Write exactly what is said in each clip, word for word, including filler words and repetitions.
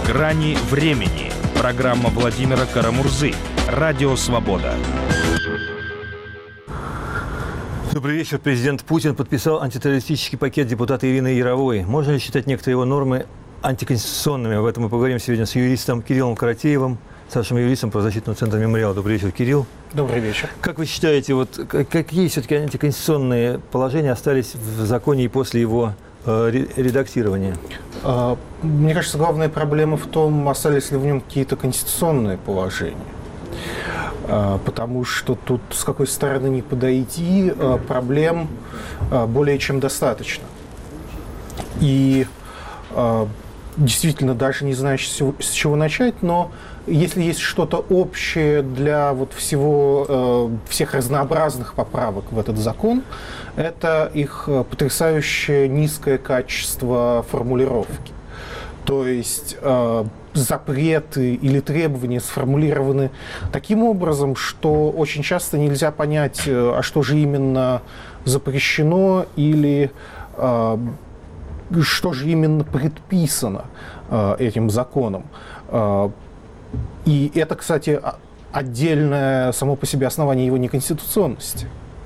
«Грани времени». Программа Владимира Карамурзы. Радио «Свобода». Добрый вечер. Президент Путин подписал антитеррористический пакет депутата Ирины Яровой. Можно ли считать некоторые его нормы антиконституционными? Об этом мы поговорим сегодня с юристом Кириллом Каратеевым, старшим юристом правозащитного центра «Мемориал». Добрый вечер, Кирилл. Добрый вечер. Как вы считаете, вот какие все-таки антиконституционные положения остались в законе и после его э, редактирования? Мне кажется, главная проблема в том, остались ли в нем какие-то конституционные положения. Потому что тут с какой стороны ни подойти, проблем более чем достаточно. И действительно даже не знаю, с чего начать, но если есть что-то общее для вот всего, всех разнообразных поправок в этот закон, это их потрясающее низкое качество формулировки. То есть запреты или требования сформулированы таким образом, что очень часто нельзя понять, а что же именно запрещено или что же именно предписано этим законом. И это, кстати, отдельное само по себе основание его неконституционности.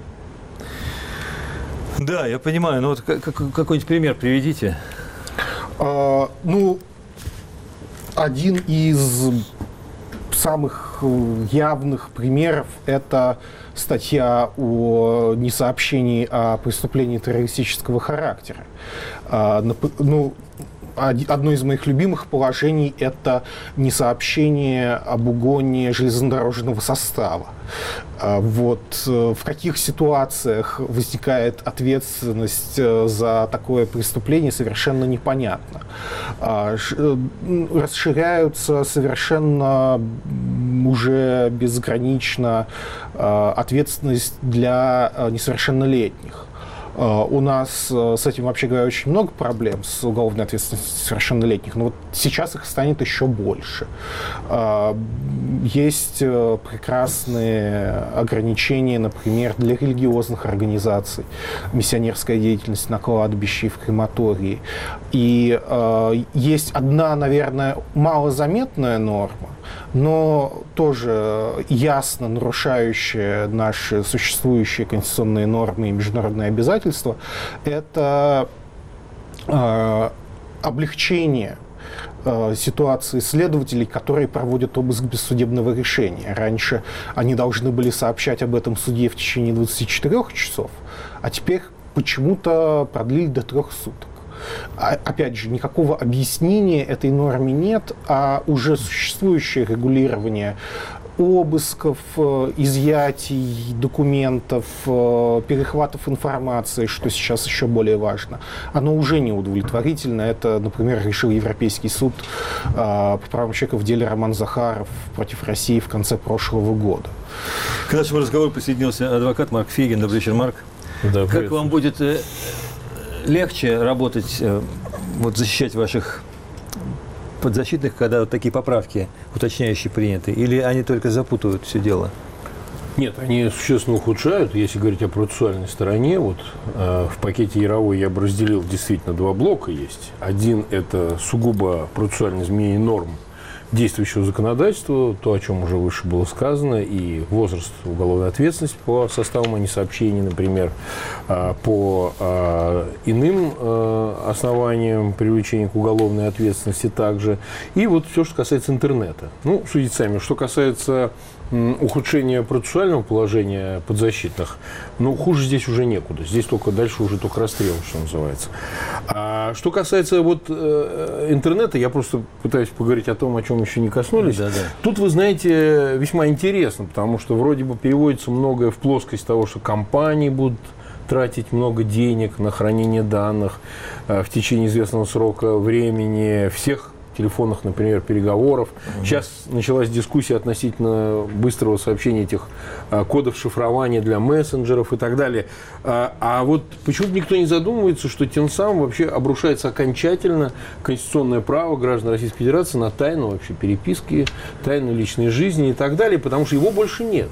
Да, я понимаю, но вот какой-нибудь пример приведите. А, ну, один из самых явных примеров – это статья о несообщении о преступлении террористического характера. А, ну, одно из моих любимых положений – это несообщение об угоне железнодорожного состава. Вот в каких ситуациях возникает ответственность за такое преступление, совершенно непонятно. Расширяются совершенно уже безгранично ответственность для несовершеннолетних. У нас с этим, вообще говоря, очень много проблем с уголовной ответственностью совершеннолетних, но вот сейчас их станет еще больше. Есть прекрасные ограничения, например, для религиозных организаций, миссионерская деятельность на кладбище и в крематории. И есть одна, наверное, малозаметная норма, но тоже ясно нарушающая наши существующие конституционные нормы и международные обязательства, это э, облегчение э, ситуации следователей, которые проводят обыск без судебного решения. Раньше они должны были сообщать об этом судье в течение двадцати четырёх часов, а теперь почему-то продлили до трех суток. Опять же, никакого объяснения этой норме нет, а уже существующее регулирование обысков, изъятий документов, перехватов информации, что сейчас еще более важно, оно уже не удовлетворительно. Это, например, решил Европейский суд по правам человека в деле Роман Захаров против России в конце прошлого года. К нашему разговору присоединился адвокат Марк Фейгин. Добрый вечер, Марк. Да, как вам будет легче работать, вот, защищать ваших подзащитных, когда вот такие поправки уточняющие приняты, или они только запутывают все дело? Нет, они существенно ухудшают, если говорить о процессуальной стороне. Вот э, в пакете Яровой я бы разделил действительно два блока есть. Один – это сугубо процессуальное изменение норм действующего законодательства, то, о чем уже выше было сказано, и возраст уголовной ответственности по составам о несообщении, например, по иным основаниям привлечения к уголовной ответственности также. И вот все, что касается интернета. Ну, судите сами, что касается ухудшения процессуального положения подзащитных, ну, хуже здесь уже некуда. Здесь только дальше уже только расстрел, что называется. А что касается вот э, интернета, я просто пытаюсь поговорить о том, о чем еще не коснулись. Да, да. Тут, вы знаете, весьма интересно, потому что вроде бы переводится многое в плоскость того, что компании будут тратить много денег на хранение данных э, в течение известного срока времени, всех телефонных, например, переговоров. Угу. Сейчас началась дискуссия относительно быстрого сообщения этих а, кодов шифрования для мессенджеров и так далее. А, а вот почему-то никто не задумывается, что тем самым вообще обрушается окончательно конституционное право граждан Российской Федерации на тайну вообще переписки, тайну личной жизни и так далее, потому что его больше нет.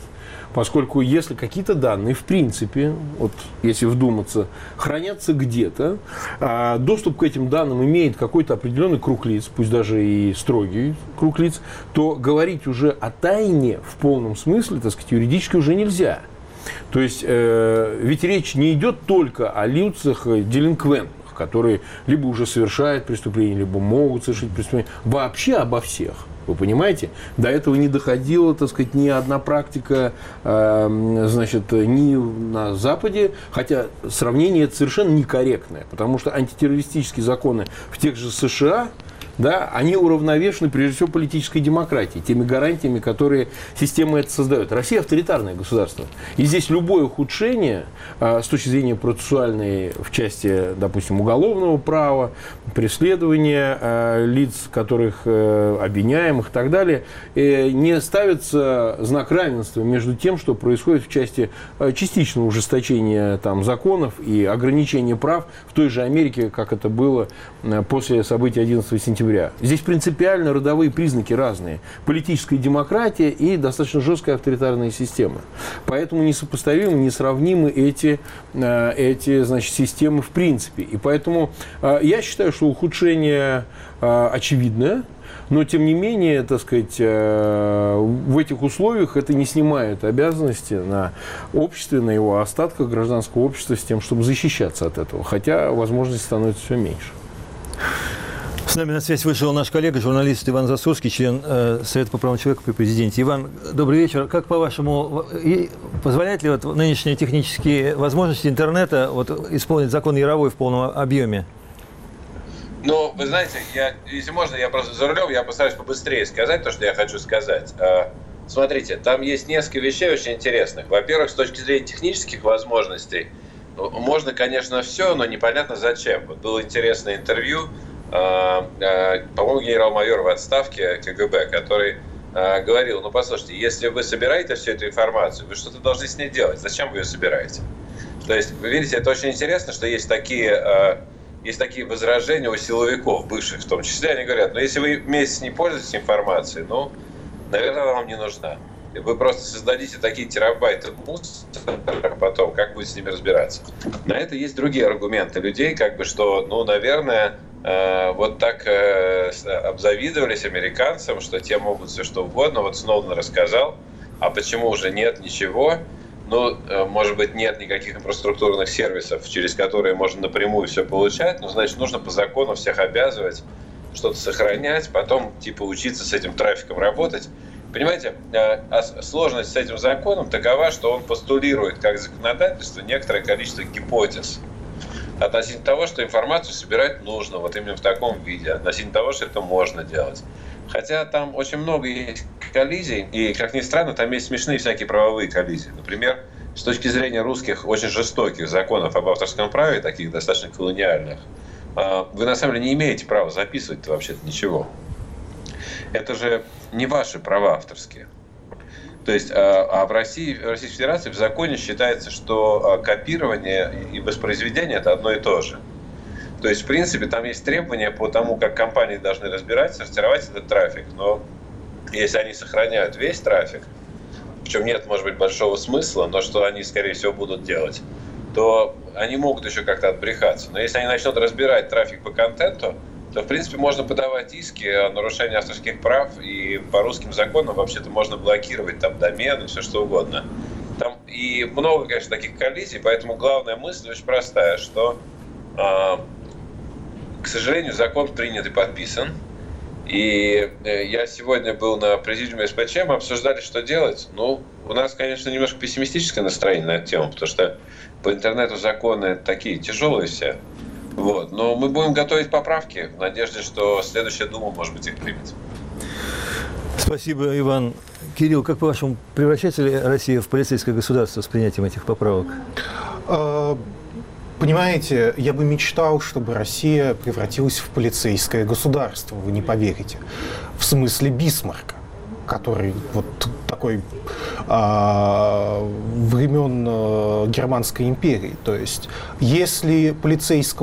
Поскольку если какие-то данные, в принципе, вот если вдуматься, хранятся где-то, а доступ к этим данным имеет какой-то определенный круг лиц, пусть даже и строгий круг лиц, то говорить уже о тайне в полном смысле, так сказать, юридически уже нельзя. То есть, э, ведь речь не идет только о лицах делинквентных, которые либо уже совершают преступления, либо могут совершить преступления, вообще обо всех. Вы понимаете? До этого не доходила, так сказать, ни одна практика, э, значит, ни на Западе, хотя сравнение это совершенно некорректное, потому что антитеррористические законы в тех же США, да, они уравновешены, прежде всего, политической демократией, теми гарантиями, которые система это создает. Россия авторитарное государство. И здесь любое ухудшение э, с точки зрения процессуальной в части, допустим, уголовного права, преследования э, лиц, которых э, обвиняемых и так далее, э, не ставится знак равенства между тем, что происходит в части э, частичного ужесточения там, законов и ограничения прав в той же Америке, как это было э, после событий одиннадцатого сентября. Здесь принципиально родовые признаки разные. Политическая демократия и достаточно жесткая авторитарная система. Поэтому несопоставимы, несравнимы эти, эти значит, системы в принципе. И поэтому я считаю, что ухудшение очевидное. Но, тем не менее, так сказать, в этих условиях это не снимает обязанности на обществе, на его остатках гражданского общества с тем, чтобы защищаться от этого. Хотя возможностей становится все меньше. С нами на связь вышел наш коллега, журналист Иван Засурский, член э, Совета по правам человека при президенте. Иван, добрый вечер. Как, по-вашему, позволяют ли вот нынешние технические возможности интернета вот, исполнить закон Яровой в полном объеме? Ну, вы знаете, я, если можно, я просто за рулем, я постараюсь побыстрее сказать то, что я хочу сказать. Смотрите, там есть несколько вещей очень интересных. Во-первых, с точки зрения технических возможностей, можно, конечно, все, но непонятно зачем. Вот было интересное интервью, по-моему, генерал-майор в отставке ка гэ бэ, который говорил: ну, послушайте, если вы собираете всю эту информацию, вы что-то должны с ней делать. Зачем вы ее собираете? То есть, вы видите, это очень интересно, что есть такие, есть такие возражения у силовиков, бывших в том числе. Они говорят: ну, если вы месяц не пользуетесь информацией, ну, наверное, она вам не нужна. Вы просто создадите такие терабайты мусора потом, как будете с ними разбираться. На это есть другие аргументы людей, как бы, что, ну, наверное, э, вот так э, обзавидовались американцам, что те могут все что угодно. Вот Сноуден рассказал, а почему уже нет ничего? Ну, э, может быть, нет никаких инфраструктурных сервисов, через которые можно напрямую все получать, но, значит, нужно по закону всех обязывать что-то сохранять, потом, типа, учиться с этим трафиком работать. Понимаете, сложность с этим законом такова, что он постулирует как законодательство некоторое количество гипотез относительно того, что информацию собирать нужно вот именно в таком виде, относительно того, что это можно делать. Хотя там очень много есть коллизий, и, как ни странно, там есть смешные всякие правовые коллизии. Например, с точки зрения русских очень жестоких законов об авторском праве, таких достаточно колониальных, вы на самом деле не имеете права записывать вообще-то ничего. Это же не ваши права авторские. То есть, а в России, в Российской Федерации в законе считается, что копирование и воспроизведение – это одно и то же. То есть, в принципе, там есть требования по тому, как компании должны разбирать, сортировать этот трафик. Но если они сохраняют весь трафик, в чем нет, может быть, большого смысла, но что они, скорее всего, будут делать, то они могут еще как-то отбрехаться. Но если они начнут разбирать трафик по контенту, то, в принципе, можно подавать иски о нарушении авторских прав, и по русским законам вообще-то можно блокировать там домены, все что угодно. Там и много, конечно, таких коллизий, поэтому главная мысль очень простая, что, э, к сожалению, закон принят и подписан. И я сегодня был на президиуме эс пэ че, мы обсуждали, что делать. Ну, у нас, конечно, немножко пессимистическое настроение на эту тему, потому что по интернету законы такие тяжелые все. Вот. Но мы будем готовить поправки в надежде, что следующая Дума, может быть, их примет. Спасибо, Иван. Кирилл, как по-вашему, превращается ли Россия в полицейское государство с принятием этих поправок? Понимаете, я бы мечтал, чтобы Россия превратилась в полицейское государство, вы не поверите. В смысле Бисмарка, который вот такой а, времен а, Германской империи. То есть, если полицейскому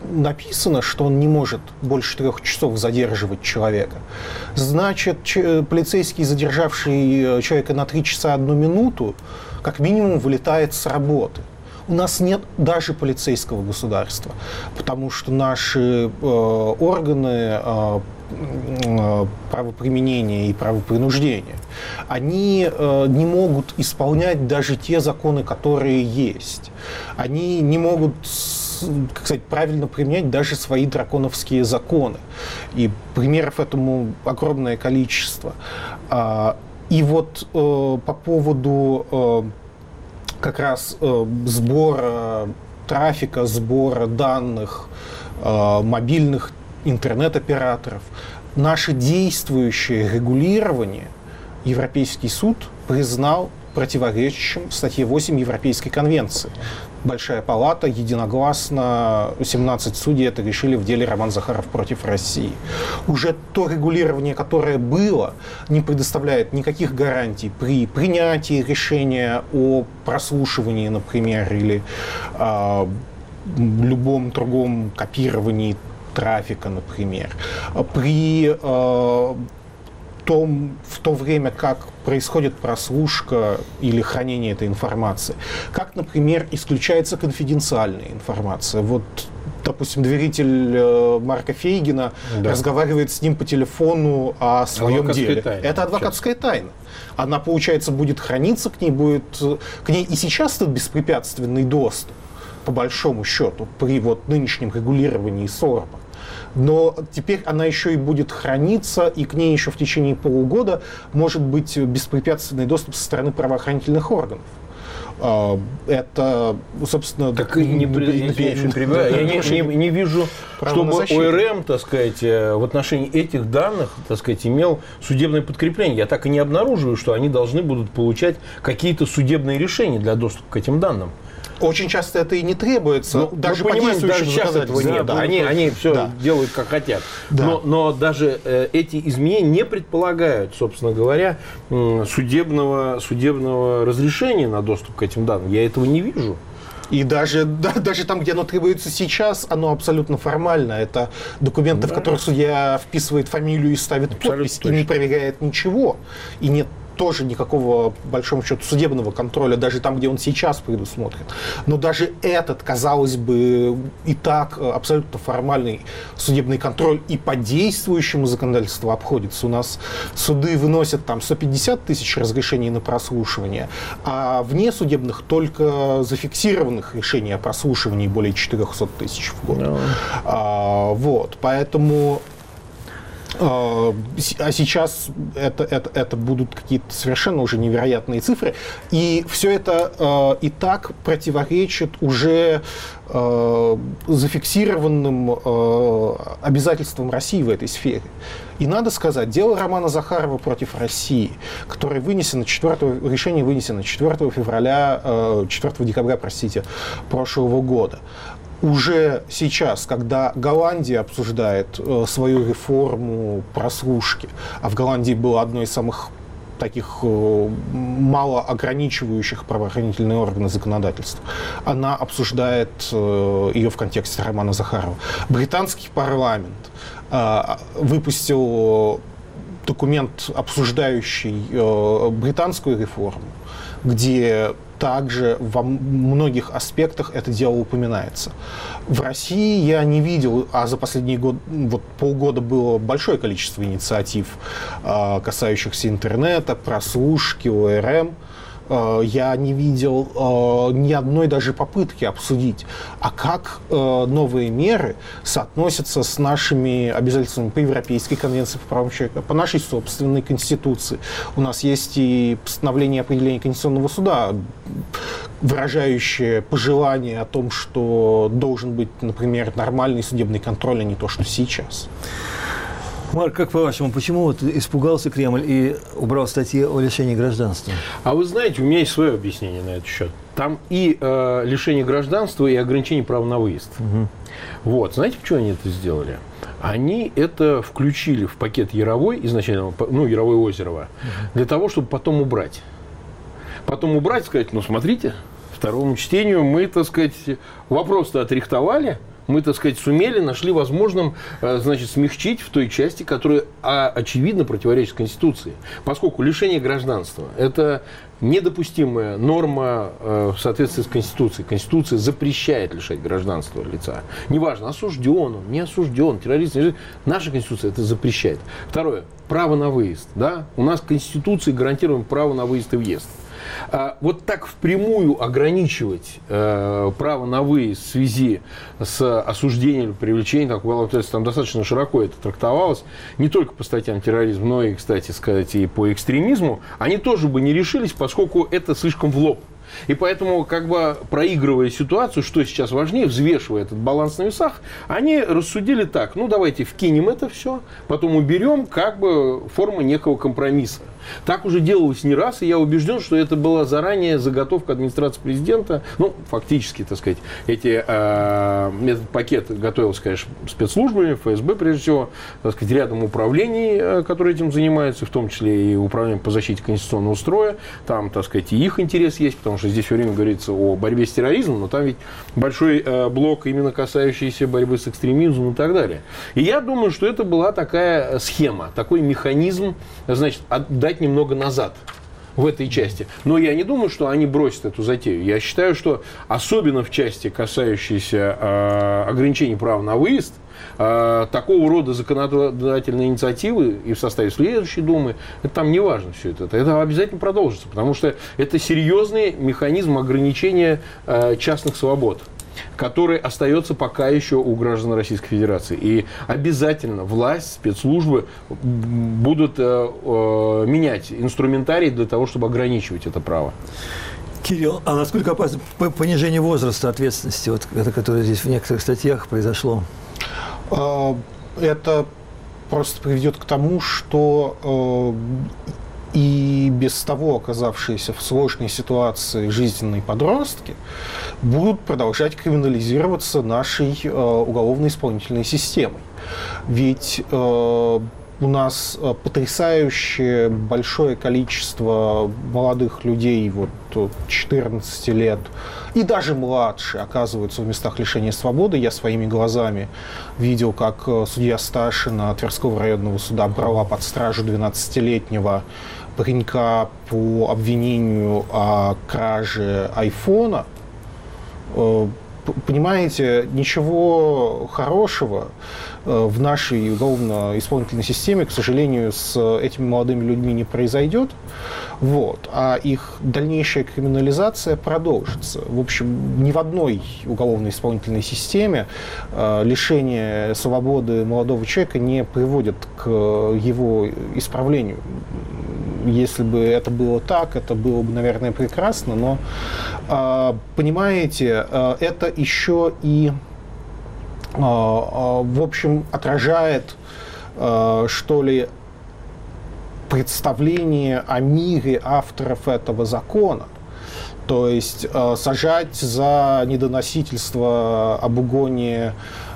написано, что он не может больше трех часов задерживать человека, значит, полицейский, задержавший человека на три часа одну минуту, как минимум вылетает с работы. У нас нет даже полицейского государства, потому что наши э, органы э, э, правоприменения и правопринуждения, они э, не могут исполнять даже те законы, которые есть. Они не могут, как сказать, правильно применять даже свои драконовские законы. И примеров этому огромное количество. А, и вот э, по поводу... Э, как раз э, сбора трафика, сбора данных э, мобильных интернет-операторов. Наше действующее регулирование Европейский суд признал противоречащим статье восемь Европейской конвенции. Большая палата единогласно, семнадцать судей это решили в деле Роман Захаров против России. Уже то регулирование, которое было, не предоставляет никаких гарантий при принятии решения о прослушивании, например, или э, любом другом копировании трафика, например. При э, том, в то время, как происходит прослушка или хранение этой информации, как, например, исключается конфиденциальная информация. Вот, допустим, доверитель э, Марка Фейгина да. разговаривает с ним по телефону о своем деле. Тайна. Это адвокатская сейчас. Тайна. Она, получается, будет храниться, к ней будет, к ней и сейчас тут беспрепятственный доступ, по большому счету, при вот нынешнем регулировании СОРБа. Но теперь она еще и будет храниться, и к ней еще в течение полугода может быть беспрепятственный доступ со стороны правоохранительных органов. Это, собственно... Так не, не, я не, не, не вижу, чтобы ОРМ, так сказать, в отношении этих данных, так сказать, имел судебное подкрепление. Я так и не обнаруживаю, что они должны будут получать какие-то судебные решения для доступа к этим данным. Очень часто это и не требуется. Ну, даже по действующим законодательству нет. Да, они, они все да. делают как хотят. Да. Но, но даже э, эти изменения не предполагают, собственно говоря, э, судебного, судебного разрешения на доступ к этим данным. Я этого не вижу. И даже, да, даже там, где оно требуется сейчас, оно абсолютно формально. Это документы, да. в которых судья вписывает фамилию и ставит абсолютно подпись, точно. И не проверяет ничего. И нет тоже никакого, по большому счету, судебного контроля, даже там, где он сейчас предусмотрен. Но даже этот, казалось бы, и так абсолютно формальный судебный контроль и по действующему законодательству обходится. У нас суды выносят там сто пятьдесят тысяч разрешений на прослушивание, а вне судебных только зафиксированных решений о прослушивании более четыреста тысяч в год. No. А, вот, поэтому... А сейчас это, это, это будут какие-то совершенно уже невероятные цифры. И все это э, и так противоречит уже э, зафиксированным э, обязательствам России в этой сфере. И надо сказать, дело Романа Захарова против России, которое вынесено четвёртого, решение вынесено четвёртого февраля, э, четвёртого декабря, простите, прошлого года. Уже сейчас, когда Голландия обсуждает э, свою реформу прослушки, а в Голландии было одно из самых таких э, мало ограничивающих правоохранительные органы законодательства, она обсуждает э, ее в контексте Романа Захарова. Британский парламент э, выпустил документ, обсуждающий э, британскую реформу, где также во многих аспектах это дело упоминается. В России я не видел, а за последние год, вот полгода было большое количество инициатив, касающихся интернета, прослушки, ОРМ. Я не видел э, ни одной даже попытки обсудить, а как э, новые меры соотносятся с нашими обязательствами по Европейской конвенции по правам человека, по нашей собственной Конституции. У нас есть и постановление определения Конституционного суда, выражающее пожелание о том, что должен быть, например, нормальный судебный контроль, а не то, что сейчас. Марк, как по-вашему, почему вот испугался Кремль и убрал статьи о лишении гражданства? А вы знаете, у меня есть свое объяснение на этот счет. Там и э, лишение гражданства, и ограничение права на выезд. Угу. Вот. Знаете, почему они это сделали? Они это включили в пакет Яровой, изначально, ну, Яровой-Озерова, угу. для того, чтобы потом убрать. Потом убрать, сказать, ну, смотрите, второму чтению мы, так сказать, вопрос-то отрихтовали, мы, так сказать, сумели, нашли возможным, значит, смягчить в той части, которая, очевидно, противоречит Конституции. Поскольку лишение гражданства – это недопустимая норма в соответствии с Конституцией. Конституция запрещает лишать гражданства лица. Неважно, осужден он, не осужден, террорист, не... наша Конституция это запрещает. Второе. Право на выезд. Да? У нас в Конституции гарантировано право на выезд и въезд. А вот так впрямую ограничивать э, право на выезд в связи с осуждением или привлечением, так, там достаточно широко это трактовалось, не только по статьям терроризма, но и, кстати сказать, и по экстремизму, они тоже бы не решились, поскольку это слишком в лоб. И поэтому, как бы проигрывая ситуацию, что сейчас важнее, взвешивая этот баланс на весах, они рассудили так: ну давайте вкинем это все, потом уберем, как бы форму некого компромисса. Так уже делалось не раз, и я убежден, что это была заранее заготовка администрации президента. Ну, фактически, так сказать, эти, э, этот пакет готовился, конечно, спецслужбами, эф эс бэ, прежде всего, так сказать, рядом управлений, э, которые этим занимаются, в том числе и управление по защите конституционного строя. Там, так сказать, и их интерес есть, потому что здесь все время говорится о борьбе с терроризмом, но там ведь большой э, блок, именно касающийся борьбы с экстремизмом и так далее. И я думаю, что это была такая схема, такой механизм, значит, отдать немного назад в этой части. Но я не думаю, что они бросят эту затею. Я считаю, что особенно в части, касающейся э, ограничений права на выезд, э, такого рода законодательные инициативы и в составе следующей Думы, это там не важно все это. Это обязательно продолжится, потому что это серьезный механизм ограничения э, частных свобод, который остается пока еще у граждан Российской Федерации. И обязательно власть, спецслужбы будут э, э, менять инструментарий для того, чтобы ограничивать это право. Кирилл, а насколько опасно понижение возраста ответственности, вот это, которое здесь в некоторых статьях произошло? Это просто приведет к тому, что и без того оказавшиеся в сложной ситуации жизненные подростки будут продолжать криминализироваться нашей э, уголовно-исполнительной системой. Ведь э, у нас потрясающее большое количество молодых людей, вот четырнадцати лет, и даже младше, оказываются в местах лишения свободы. Я своими глазами видел, как судья Сташина Тверского районного суда брала под стражу двенадцатилетнего паренька по обвинению о краже айфона. Понимаете, ничего хорошего в нашей уголовно-исполнительной системе, к сожалению, с этими молодыми людьми не произойдет. Вот. А их дальнейшая криминализация продолжится. В общем, ни в одной уголовно-исполнительной системе лишение свободы молодого человека не приводит к его исправлению. Если бы это было так, это было бы, наверное, прекрасно, но, понимаете, это еще и, в общем, отражает, что ли, представление о мире авторов этого закона. То есть сажать за недоносительство об угоне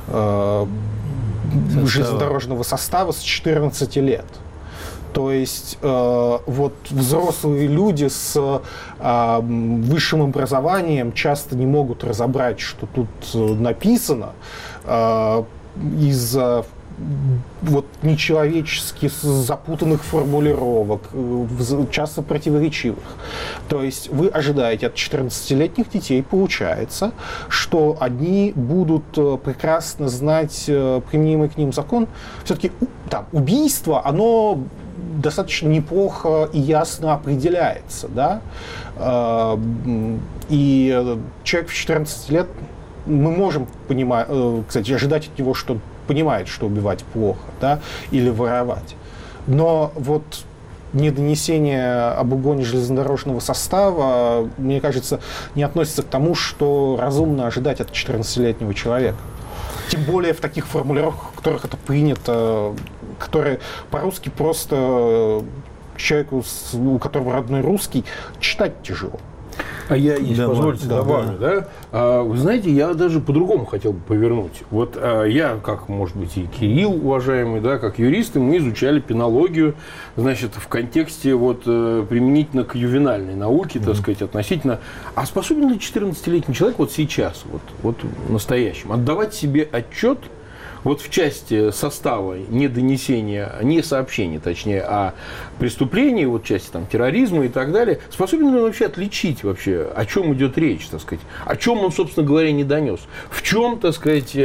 железнодорожного состава с четырнадцати лет. То есть э, вот взрослые люди с э, высшим образованием часто не могут разобрать, что тут написано, э, из-за вот нечеловечески запутанных формулировок, часто противоречивых. То есть вы ожидаете от четырнадцатилетних детей, получается, что они будут прекрасно знать применимый к ним закон. Все-таки там убийство, оно достаточно неплохо и ясно определяется, да? И человек в четырнадцать лет, мы можем понимать, кстати, ожидать от него, что понимает, что убивать плохо, да, или воровать. Но вот недонесение об угоне железнодорожного состава, мне кажется, не относится к тому, что разумно ожидать от четырнадцатилетнего человека. Тем более в таких формулировках, в которых это принято, которые по-русски просто человеку, у которого родной русский, читать тяжело. А я, если да, позволите, да, добавлю, да. Да? А, вы знаете, я даже по-другому хотел бы повернуть. Вот а, я, как, может быть, и Кирилл, уважаемый, да, как юристы, мы изучали пенологию, значит, в контексте вот применительно к ювенальной науке, mm-hmm. так сказать, относительно. А способен ли четырнадцатилетний человек вот сейчас, вот, вот настоящим, отдавать себе отчет вот в части состава не донесения, не сообщения, точнее, о преступлении, вот в части там, терроризма и так далее, способен ли он вообще отличить вообще, о чем идет речь, так сказать, о чем он, собственно говоря, не донес, в чем, так сказать,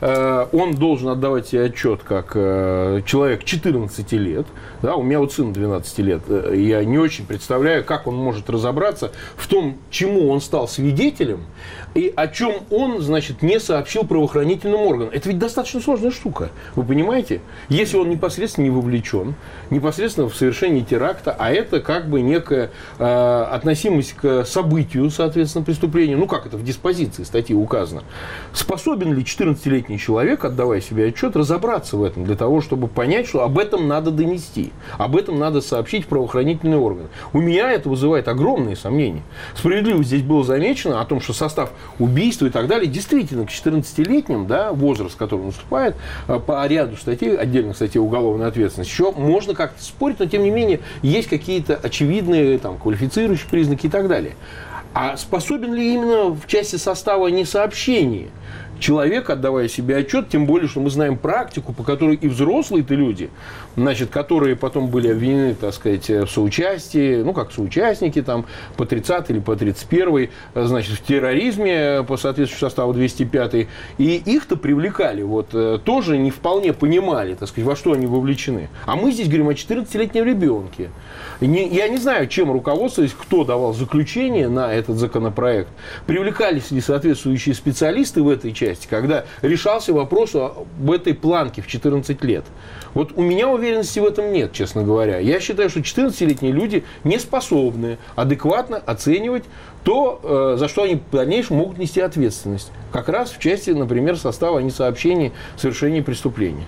он должен отдавать себе отчет как человек четырнадцати лет, да, у меня вот сын двенадцати лет, я не очень представляю, как он может разобраться в том, чему он стал свидетелем и о чем он, значит, не сообщил правоохранительным органам. Это ведь достаточно сложная штука, вы понимаете? Если он непосредственно не вовлечен, непосредственно в совершении теракта, а это как бы некая э, относимость к событию, соответственно, преступления, ну как это в диспозиции статьи указано, способен ли четырнадцатилетний человек, отдавая себе отчет, разобраться в этом для того, чтобы понять, что об этом надо донести, об этом надо сообщить в правоохранительные органы. У меня это вызывает огромные сомнения. Справедливо здесь было замечено о том, что состав убийства и так далее, действительно, к четырнадцатилетним, да, возраст, который наступает, по ряду статей, отдельных статей уголовной ответственности, еще можно как-то спорить, но тем не менее есть какие-то очевидные там, квалифицирующие признаки и так далее. А способен ли именно в части состава несообщения человек, отдавая себе отчет, тем более, что мы знаем практику, по которой и взрослые-то люди, значит, которые потом были обвинены, так сказать, в соучастии, ну, как соучастники, там, по тридцатой или по тридцать первой, значит, в терроризме по соответствующему составу двести пятой, и их-то привлекали, вот, тоже не вполне понимали, так сказать, во что они вовлечены. А мы здесь говорим о четырнадцатилетнем ребенке. Не, я не знаю, чем руководствовались, кто давал заключение на этот законопроект, привлекались ли соответствующие специалисты в этой части, когда решался вопрос об этой планке в четырнадцать лет. Вот у меня уверенности в этом нет, честно говоря. Я считаю, что четырнадцатилетние люди не способны адекватно оценивать то, за что они в дальнейшем могут нести ответственность. Как раз в части, например, состава несообщения совершения преступления.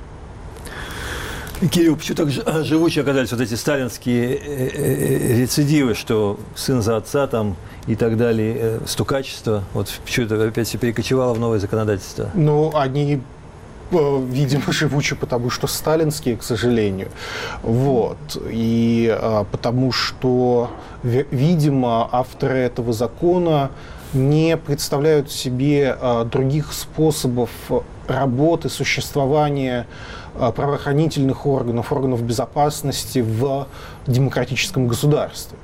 Кирилл, почему так живучи оказались вот эти сталинские рецидивы, что сын за отца там и так далее, стукачество, вот почему это опять все перекочевало в новое законодательство? Ну, они, видимо, живучи, потому что сталинские, к сожалению. Вот. И потому что, видимо, авторы этого закона не представляют себе других способов работы, существования правоохранительных органов, органов безопасности в демократическом государстве.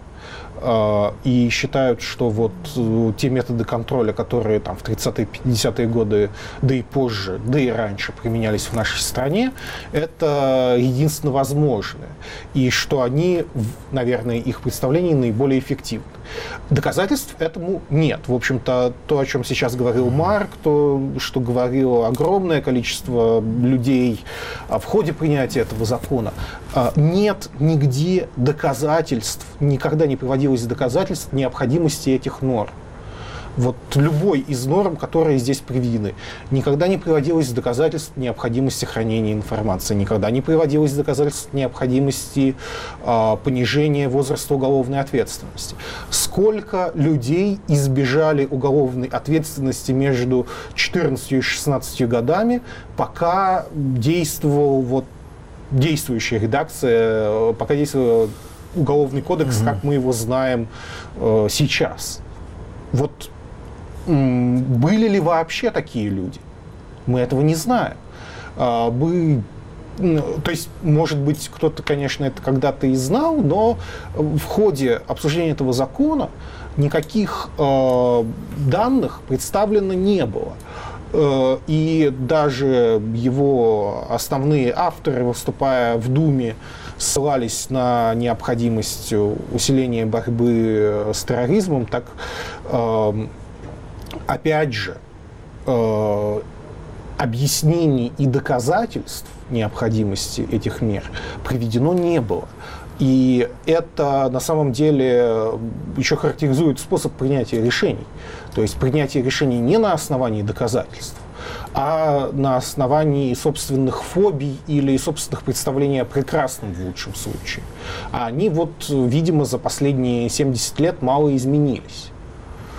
И считают, что вот те методы контроля, которые там в тридцатые, пятидесятые годы, да и позже, да и раньше применялись в нашей стране, это единственно возможное. И что они, наверное, их представления наиболее эффективны. Доказательств этому нет. В общем-то, то, о чем сейчас говорил Марк, то, что говорило огромное количество людей в ходе принятия этого закона, нет нигде доказательств, никогда не приводилось доказательств необходимости этих норм. Вот любой из норм, которые здесь приведены, никогда не приводилось доказательств необходимости хранения информации, никогда не приводилось доказательств необходимости э, понижения возраста уголовной ответственности. Сколько людей избежали уголовной ответственности между четырнадцатью и шестнадцатью годами, пока действовал вот действующая редакция, пока действовал Уголовный кодекс, mm-hmm. как мы его знаем э, сейчас. Вот м- были ли вообще такие люди? Мы этого не знаем. А, мы, ну, то есть, может быть, кто-то, конечно, это когда-то и знал, но в ходе обсуждения этого закона никаких э, данных представлено не было. И даже его основные авторы, выступая в Думе, ссылались на необходимость усиления борьбы с терроризмом, так, опять же, объяснений и доказательств необходимости этих мер приведено не было. И это на самом деле еще характеризует способ принятия решений. То есть принятие решений не на основании доказательств, а на основании собственных фобий или собственных представлений о прекрасном в лучшем случае. А они вот, видимо, за последние семьдесят лет мало изменились.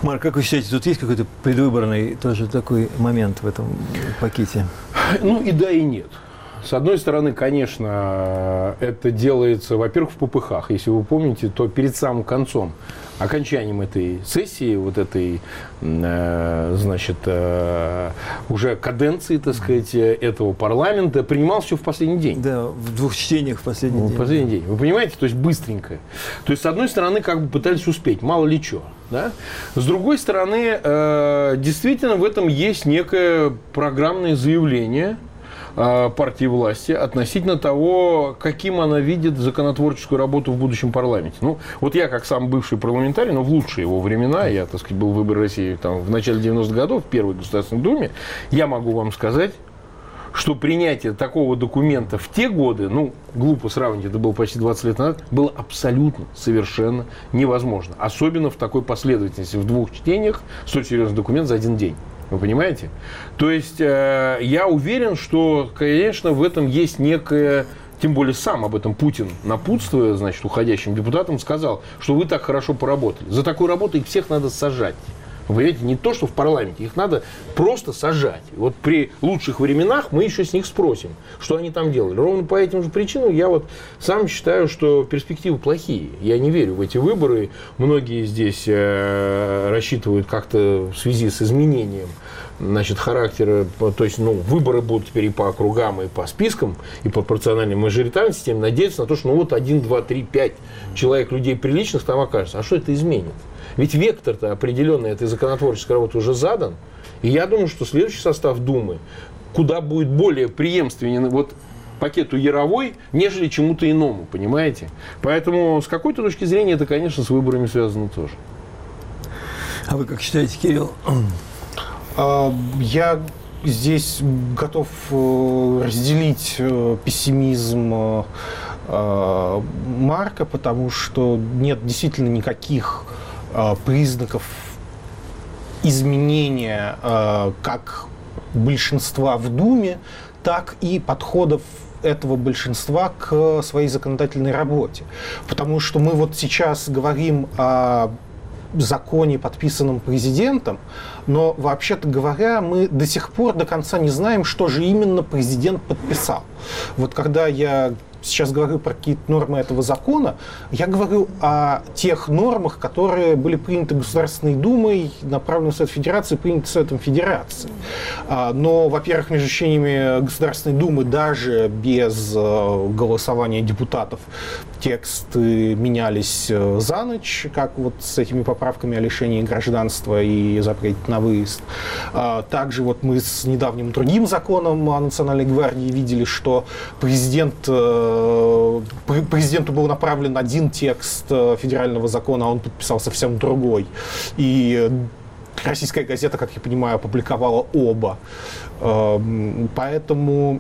Марк, как вы считаете, тут есть какой-то предвыборный тоже такой момент в этом пакете? Ну и да, и нет. С одной стороны, конечно, это делается, во-первых, в попыхах. Если вы помните, то перед самым концом, окончанием этой сессии, вот этой, э, значит, э, уже каденции, так сказать, этого парламента, принималось все в последний день. Да, в двух чтениях в последний в день. В последний день. Вы понимаете? То есть быстренько. То есть, с одной стороны, как бы пытались успеть, мало ли что. Да? С другой стороны, э, действительно, в этом есть некое программное заявление партии власти относительно того, каким она видит законотворческую работу в будущем парламенте. Ну, вот я, как сам бывший парламентарий, но в лучшие его времена, я, так сказать, был в выборы России там, в начале девяностых годов, в Первой Государственной Думе, я могу вам сказать, что принятие такого документа в те годы, ну, глупо сравнить, это было почти двадцать лет назад, было абсолютно, совершенно невозможно. Особенно в такой последовательности, в двух чтениях, столь серьезный документ за один день. Вы понимаете? То есть, э, я уверен, что, конечно, в этом есть некое... Тем более сам об этом Путин, напутствуя, значит, уходящим депутатам, сказал, что вы так хорошо поработали. За такую работу их всех надо сажать. Вы понимаете, не то, что в парламенте, их надо просто сажать. Вот при лучших временах мы еще с них спросим, что они там делали. Ровно по этим же причинам я вот сам считаю, что перспективы плохие. Я не верю в эти выборы. Многие здесь э, рассчитывают как-то в связи с изменением, значит, характера, то есть, ну, выборы будут теперь и по округам, и по спискам, и по пропорциональной мажоритарной системе, надеяться на то, что, ну, вот один, два, три, пять человек, людей приличных там окажется. А что это изменит? Ведь вектор-то определенный этой законотворческой работы уже задан. И я думаю, что следующий состав Думы куда будет более преемственен вот пакету Яровой, нежели чему-то иному, понимаете? Поэтому с какой-то точки зрения это, конечно, с выборами связано тоже. А вы как считаете, Кирилл? Я здесь готов разделить пессимизм Марка, потому что нет действительно никаких признаков изменения как большинства в Думе, так и подходов этого большинства к своей законодательной работе. Потому что мы вот сейчас говорим о законе, подписанном президентом, но, вообще-то говоря, мы до сих пор до конца не знаем, что же именно президент подписал. Вот когда я сейчас говорю про какие-то нормы этого закона, я говорю о тех нормах, которые были приняты Государственной Думой, направлены в Совет Федерации, приняты Советом Федерации. Но, во-первых, между членами Государственной Думы даже без голосования депутатов тексты менялись за ночь, как вот с этими поправками о лишении гражданства и запрете на выезд. Также вот мы с недавним другим законом о Национальной гвардии видели, что президент, президенту был направлен один текст федерального закона, а он подписал совсем другой. И Российская газета, как я понимаю, опубликовала оба. Поэтому,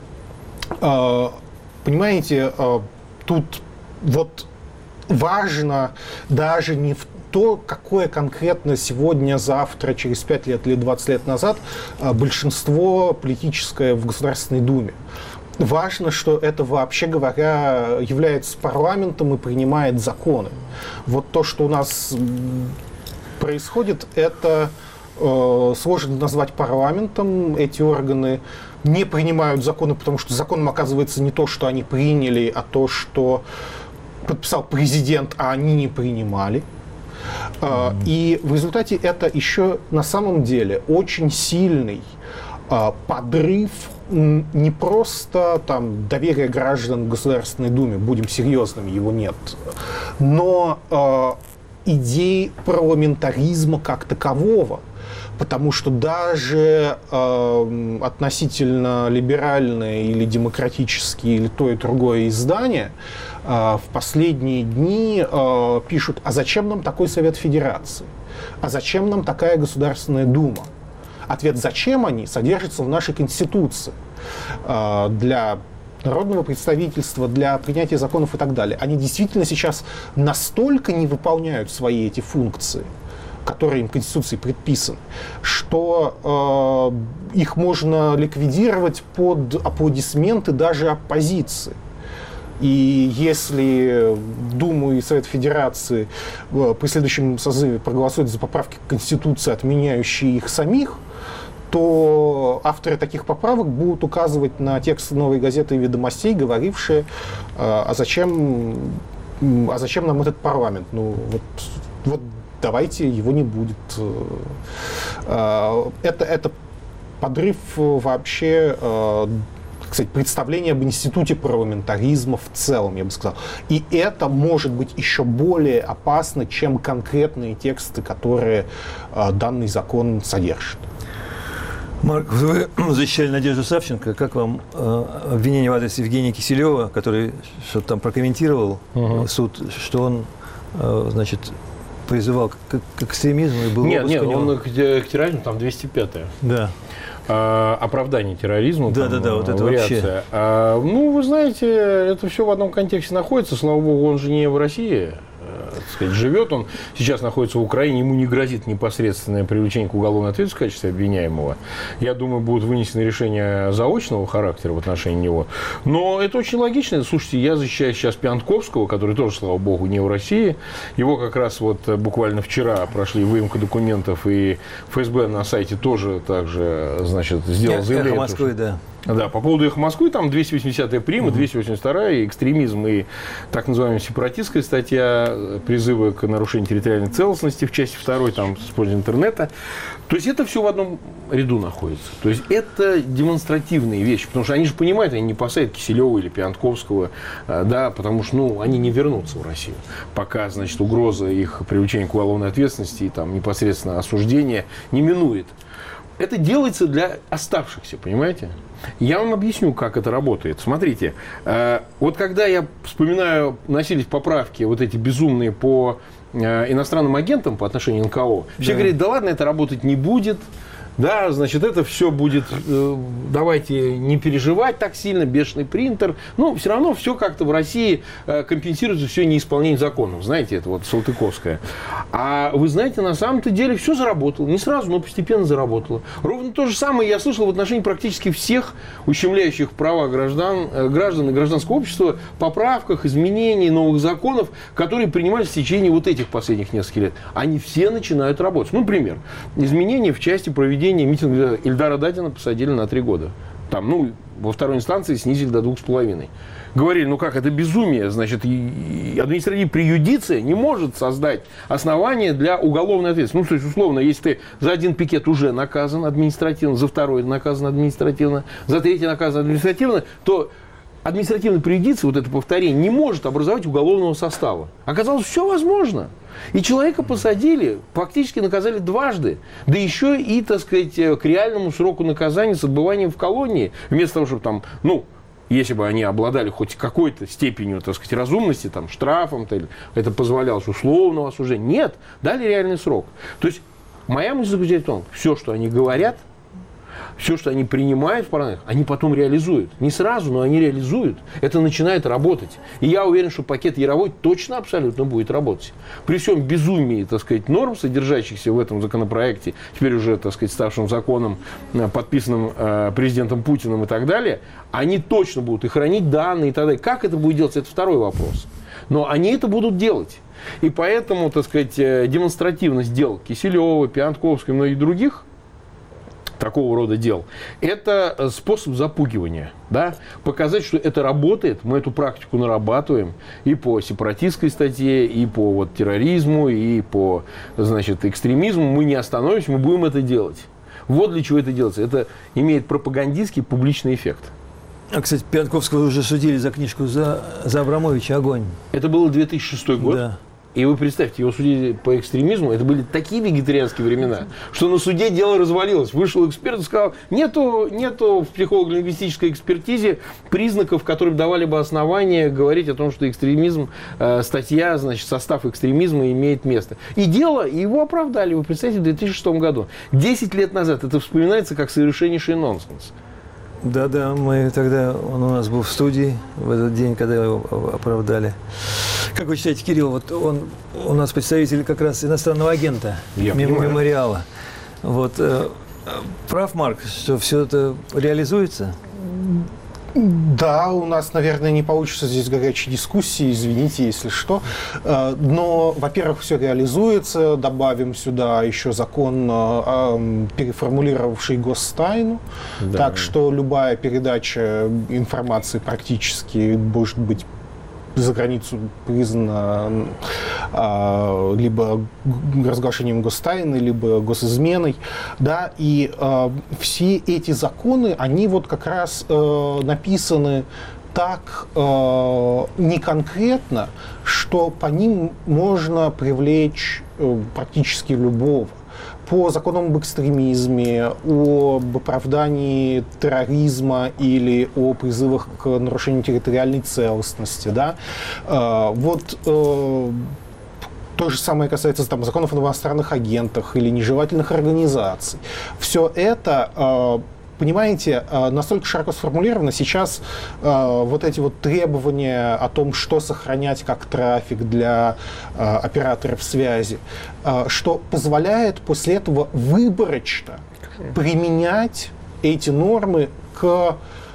понимаете, тут вот важно даже не в то, какое конкретно сегодня, завтра, через пять лет или двадцать лет назад большинство политическое в Государственной Думе. Важно, что это, вообще говоря, является парламентом и принимает законы. Вот то, что у нас происходит, это э, сложно назвать парламентом. Эти органы не принимают законы, потому что законом оказывается не то, что они приняли, а то, что подписал президент, а они не принимали. Mm-hmm. И в результате это еще на самом деле очень сильный подрыв не просто там доверия граждан к Государственной Думе, будем серьезными, его нет, но идеи парламентаризма как такового. Потому что даже э, относительно либеральные или демократические, или то и другое издание э, в последние дни э, пишут, а зачем нам такой Совет Федерации? А зачем нам такая Государственная Дума? Ответ «зачем они» содержится в нашей Конституции э, для народного представительства, для принятия законов и так далее. Они действительно сейчас настолько не выполняют свои эти функции, которые им Конституцией предписаны, что э, их можно ликвидировать под аплодисменты даже оппозиции. И если Дума и Совет Федерации при следующем созыве проголосуют за поправки к Конституции, отменяющие их самих, то авторы таких поправок будут указывать на текст «Новой газеты» и «Ведомостей», говорившие, а зачем, а зачем нам этот парламент? Ну, вот, вот давайте его не будет. Это, это подрыв вообще, кстати, представления об институте парламентаризма в целом, я бы сказал. И это может быть еще более опасно, чем конкретные тексты, которые данный закон содержит. Марк, вы защищали Надежду Савченко. Как вам э, обвинение в адрес Евгения Киселева, который что-то там прокомментировал угу. суд, что он, э, значит, призывал к, к экстремизму и был Нет, нет, он к, к терроризму, там двести пятая. Да. А, оправдание терроризму. Да, там, да, да, вот это вариация. вообще. А, ну, вы знаете, это все в одном контексте находится. Слава богу, он же не в России. Так сказать, живет он, сейчас находится в Украине, ему не грозит непосредственное привлечение к уголовной ответственности в качестве обвиняемого. Я думаю, будут вынесены решения заочного характера в отношении него. Но это очень логично. Слушайте, я защищаю сейчас Пьянковского, который тоже, слава богу, не в России. Его как раз вот буквально вчера прошли выемка документов, и ФСБ на сайте тоже также, значит, сделал заявление. Эхо Москвы, да. Да, по поводу «Эхо Москвы», там двести восьмидесятая прима, угу. двести восемьдесят вторая, экстремизм и так называемая сепаратистская статья, призывы к нарушению территориальной целостности в части второй, там, с использованием интернета. То есть это все в одном ряду находится. То есть это демонстративные вещи, потому что они же понимают, они не посадят Киселева или Пьянковского, да, потому что, ну, они не вернутся в Россию, пока, значит, угроза их привлечения к уголовной ответственности и там непосредственно осуждения не минует. Это делается для оставшихся, понимаете? Я вам объясню, как это работает. Смотрите, э, вот когда я вспоминаю, носились поправки вот эти безумные по э, иностранным агентам по отношению к эн ка о, да. Все говорят, да ладно, это работать не будет. Да, значит, это все будет, э, давайте не переживать так сильно, бешеный принтер. Ну, все равно все как-то в России э, компенсируется все неисполнение законов. Знаете, это вот Салтыковская. А вы знаете, на самом-то деле все заработало. Не сразу, но постепенно заработало. Ровно то же самое я слышал в отношении практически всех ущемляющих права граждан, э, граждан и гражданского общества поправках, изменений, новых законов, которые принимались в течение вот этих последних нескольких лет. Они все начинают работать. Ну, например, изменения в части проведения митинга Ильдара Дадина посадили на три года. Там, ну, во второй инстанции снизили до двух с половиной. Говорили, ну как, это безумие, значит, административная преюдиция не может создать основания для уголовной ответственности. Ну, то есть, условно, если ты за один пикет уже наказан административно, за второй наказан административно, за третий наказан административно, то административная преюдиция, вот это повторение, не может образовать уголовного состава. Оказалось, все возможно. И человека посадили, фактически наказали дважды. Да еще и, так сказать, к реальному сроку наказания с отбыванием в колонии. Вместо того, чтобы там, ну, если бы они обладали хоть какой-то степенью, так сказать, разумности, там, штрафом, это позволялось условного осуждения. Нет, дали реальный срок. То есть моя мысль заключается в том, все, что они говорят, все, что они принимают в парламент, они потом реализуют. Не сразу, но они реализуют. Это начинает работать. И я уверен, что пакет Яровой точно абсолютно будет работать. При всем безумии, так сказать, норм, содержащихся в этом законопроекте, теперь уже, так сказать, ставшим законом, подписанным э, президентом Путиным и так далее, они точно будут и хранить данные и так далее. Как это будет делаться, это второй вопрос. Но они это будут делать. И поэтому, так сказать, демонстративность дел Киселева, Пьянковского и многих других такого рода дел, это способ запугивания, да? Показать, что это работает, мы эту практику нарабатываем и по сепаратистской статье, и по вот, терроризму, и по, значит, экстремизму, мы не остановимся, мы будем это делать. Вот для чего это делается. Это имеет пропагандистский публичный эффект. А, кстати, Пьянковского уже судили за книжку за, за Абрамовича «Огонь». Это было две тысячи шестой год. Да. И вы представьте, его судили по экстремизму, это были такие вегетарианские времена, что на суде дело развалилось. Вышел эксперт и сказал, нету, нету в психолого-лингвистической экспертизе признаков, которые давали бы основания говорить о том, что экстремизм, э, статья, значит, состав экстремизма имеет место. И дело, и его оправдали, вы представляете, в две тысячи шестом году. Десять лет назад это вспоминается как совершеннейший нонсенс. Да-да, мы тогда, он у нас был в студии в этот день, когда его оправдали. Как вы считаете, Кирилл, вот он у нас представитель как раз иностранного агента, мем- мемориала. Вот, э, прав Марк, что все это реализуется? Да, у нас, наверное, не получится здесь горячей дискуссии, извините, если что. Но, во-первых, все реализуется. Добавим сюда еще закон, переформулировавший гостайну. Да. Так что любая передача информации практически может быть за границу признана а, либо разглашением гостайны, либо госизменой, да, и а, все эти законы, они вот как раз а, написаны так а, не конкретно, что по ним можно привлечь а, практически любого. По законам об экстремизме, об оправдании терроризма или о призывах к нарушению территориальной целостности. Да? Вот то же самое касается там, законов об иностранных агентах или нежелательных организаций. Все это, понимаете, настолько широко сформулировано. Сейчас э, вот эти вот требования о том, что сохранять как трафик для э, операторов связи, э, что позволяет после этого выборочно применять эти нормы к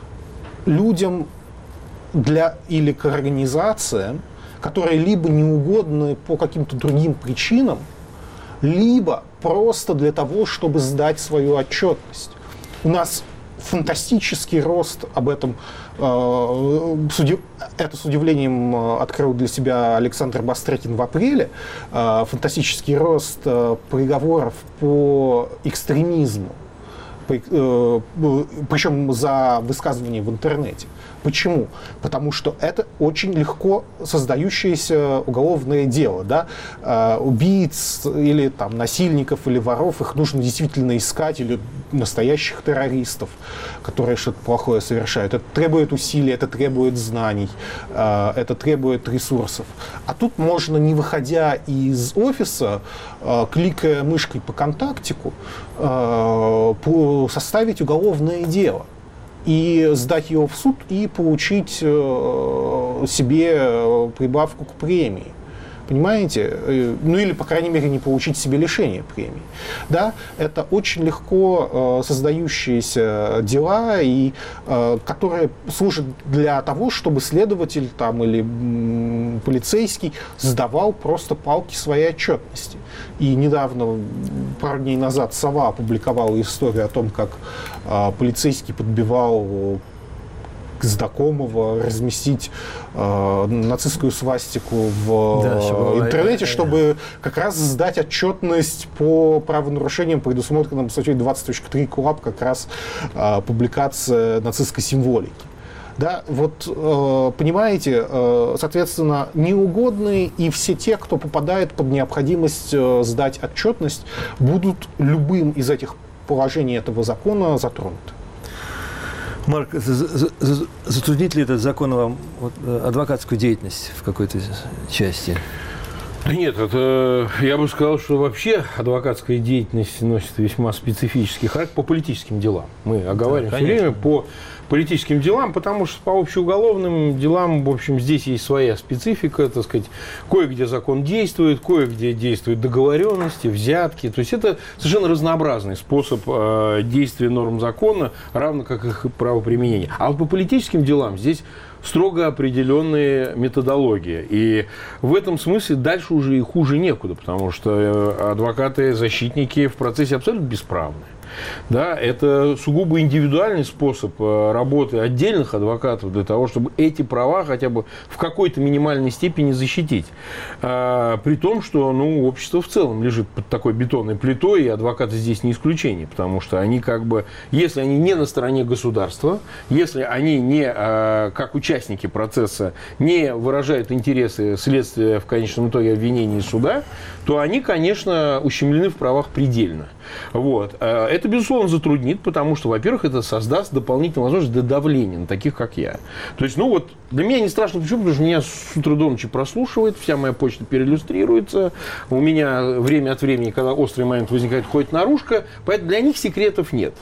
людям для, или к организациям, которые либо неугодны по каким-то другим причинам, либо просто для того, чтобы сдать свою отчетность. У нас фантастический рост, об этом э, суди... это с удивлением открыл для себя Александр Бастрыкин в апреле, э, фантастический рост э, приговоров по экстремизму, по, э, причем за высказывание в интернете. Почему? Потому что это очень легко создающееся уголовное дело. Да? Э, убийц или там, насильников или воров, их нужно действительно искать, или настоящих террористов, которые что-то плохое совершают. Это требует усилий, это требует знаний, э, это требует ресурсов. А тут можно, не выходя из офиса, э, кликая мышкой по контактику, э, по, составить уголовное дело и сдать его в суд и получить э, себе прибавку к премии. Понимаете? Ну или, по крайней мере, не получить себе лишение премии. Да? Это очень легко э, создающиеся дела, и, э, которые служат для того, чтобы следователь там, или м, полицейский сдавал просто палки своей отчетности. И недавно, пару дней назад, «Сова» опубликовала историю о том, как э, полицейский подбивал знакомого разместить э, нацистскую свастику в да, э, интернете, да, чтобы да. как раз сдать отчетность по правонарушениям, предусмотренным статьей двадцать точка три КоАП, как раз э, публикация нацистской символики. Да, вот, э, понимаете, э, соответственно, неугодные и все те, кто попадает под необходимость э, сдать отчетность, будут любым из этих положений этого закона затронуты. Марк, затруднит ли этот закон вам вот, адвокатскую деятельность в какой-то части? Да нет, это, я бы сказал, что вообще адвокатская деятельность носит весьма специфический характер по политическим делам. Мы оговариваем да, все время по политическим делам, потому что по общеуголовным делам, в общем, здесь есть своя специфика, так сказать, кое-где закон действует, кое-где действуют договоренности, взятки. То есть это совершенно разнообразный способ э, действия норм закона, равно как их правоприменения. А вот по политическим делам здесь строго определенные методологии. И в этом смысле дальше уже и хуже некуда, потому что адвокаты, защитники в процессе абсолютно бесправны. Да, это сугубо индивидуальный способ работы отдельных адвокатов для того, чтобы эти права хотя бы в какой-то минимальной степени защитить. А, при том, что ну, общество в целом лежит под такой бетонной плитой, и адвокаты здесь не исключение, потому что они как бы, если они не на стороне государства, если они не, а, как участники процесса, не выражают интересы следствия в конечном итоге обвинения суда, то они, конечно, ущемлены в правах предельно. Вот. Это, безусловно, затруднит, потому что, во-первых, это создаст дополнительную возможность для давления на таких, как я. То есть, ну вот, для меня не страшно, почему? Потому что меня с утра до ночи прослушивает, вся моя почта переиллюстрируется, у меня время от времени, когда острый момент возникает, ходит наружка, поэтому для них секретов нет.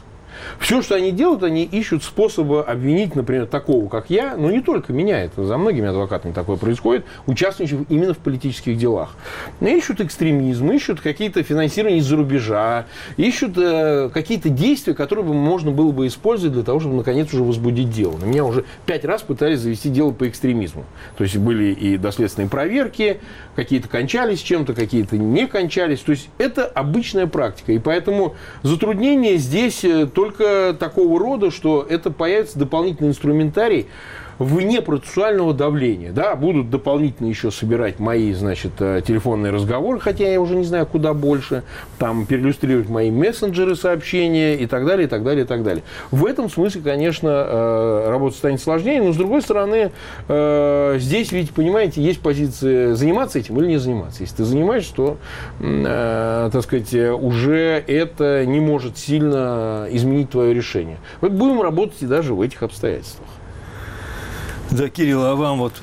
Все, что они делают, они ищут способы обвинить, например, такого, как я, но не только меня, это за многими адвокатами такое происходит, участвующих именно в политических делах. Ищут экстремизм, ищут какие-то финансирования из-за рубежа, ищут э, какие-то действия, которые бы можно было бы использовать для того, чтобы, наконец, уже возбудить дело. На меня уже пять раз пытались завести дело по экстремизму. То есть были и доследственные проверки, какие-то кончались чем-то, какие-то не кончались. То есть это обычная практика. И поэтому затруднение здесь только такого рода, что это появится дополнительный инструментарий вне процессуального давления. Да, будут дополнительно еще собирать мои, значит, телефонные разговоры, хотя я уже не знаю, куда больше, там переиллюстрировать мои мессенджеры, сообщения и так далее, и так далее, и так далее. В этом смысле, конечно, работа станет сложнее, но, с другой стороны, здесь ведь, понимаете, есть позиция заниматься этим или не заниматься. Если ты занимаешься, то, так сказать, уже это не может сильно изменить твое решение. Вот будем работать и даже в этих обстоятельствах. Да, Кирилл, а вам вот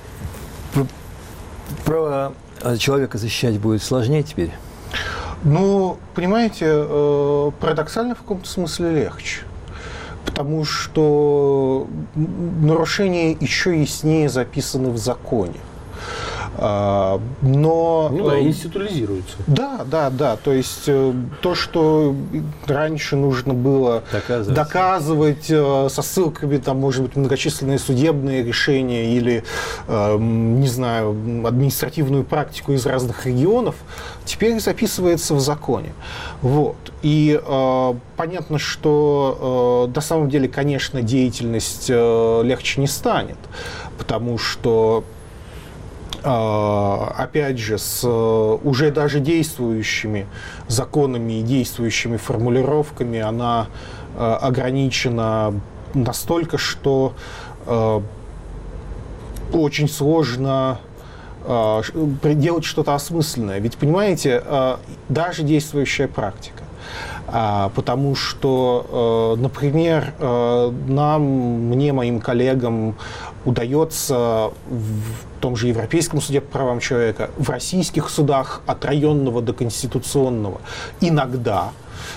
право человека защищать будет сложнее теперь? Ну, понимаете, парадоксально в каком-то смысле легче. Потому что нарушения еще яснее записаны в законе. Но, ну да, институализируется. Да, да, да. То есть то, что раньше нужно было доказывать, доказывать со ссылками, там, может быть, многочисленные судебные решения или, не знаю, административную практику из разных регионов, теперь записывается в законе. Вот. И э, понятно, что э, на самом деле, конечно, деятельность э, легче не станет, потому что опять же, с уже даже действующими законами и действующими формулировками она ограничена настолько, что очень сложно делать что-то осмысленное. Ведь, понимаете, даже действующая практика. Потому что, например, нам, мне, моим коллегам удается в том же Европейском суде по правам человека, в российских судах от районного до конституционного иногда